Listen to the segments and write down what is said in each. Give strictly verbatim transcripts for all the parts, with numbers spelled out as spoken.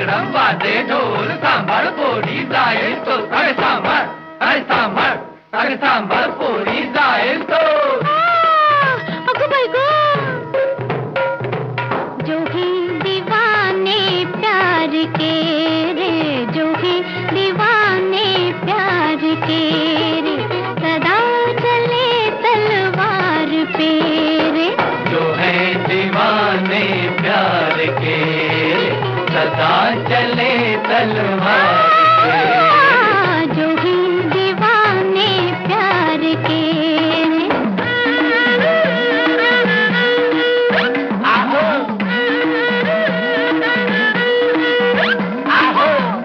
नगड़म वादे ढोल सांभर पोरी जाए तो अरे सांभर अरे सांभर अरे सांभर पोरी जाए तो अगो भाई गो जो ही दीवाने प्यार के रे जो ही दीवाने प्यार के रे सदा चले तलवार पे रे जो है दीवाने प्यार के सदा चले तलवार पे जो ही दीवाने प्यार के आहो आहो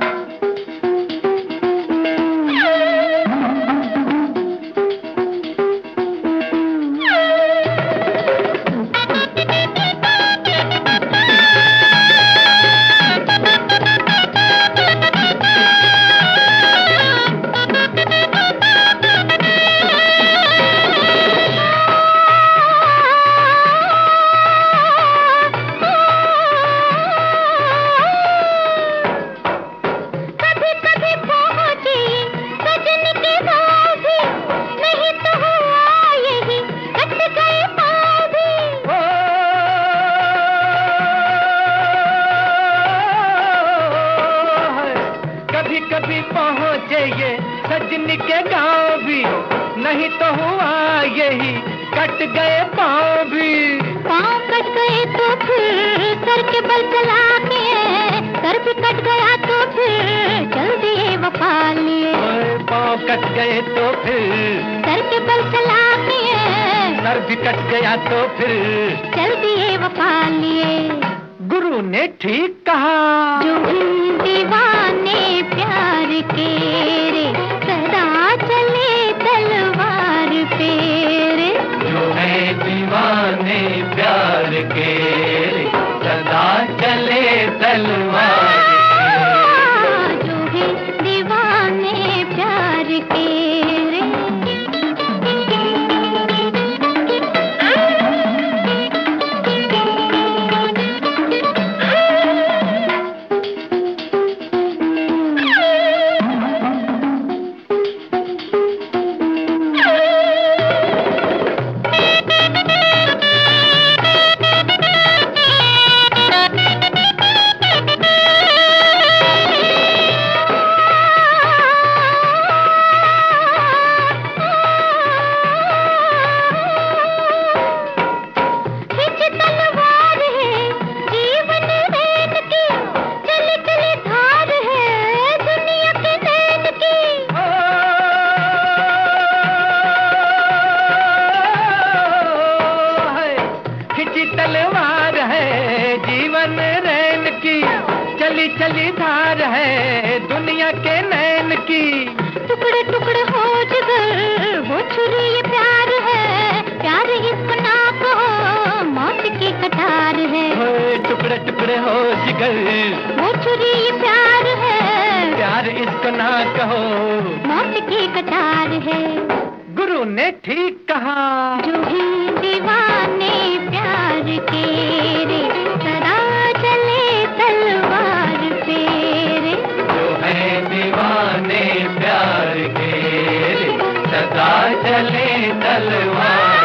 कभी पहुँचे ये सजनी के गाँव भी नहीं तो हुआ यही कट गए पाँव भी पाँव कट गए तो फिर सर के बल चला के सर भी कट गया तो फिर चल दिए वफा लिए पाँव कट गए तो फिर सर के बल चला के सर भी कट गया तो फिर चल दिए वफा लिए गुरु ने ठीक कहा जो ही दीवाने प्यार के रे सदा चले तलवार पे रे जो है दीवाने प्यार के सदा चले तलवार पे जो है दीवाने प्यार के रे तलवार है जीवन रैन की चली चली धार है दुनिया के नैन की टुकड़े टुकड़े हो जिगर वो छुरी ये प्यार है प्यार इसको ना कहो मौत की कटार है टुकड़े टुकड़े हो जिगर वो छुरी ये प्यार है प्यार इसको ना कहो मौत की कटार है गुरु ने ठीक कहा जो ही दीवाने प्यार के रे सदा चले तलवार पे रे जो है दीवाने प्यार के सदा चले तलवार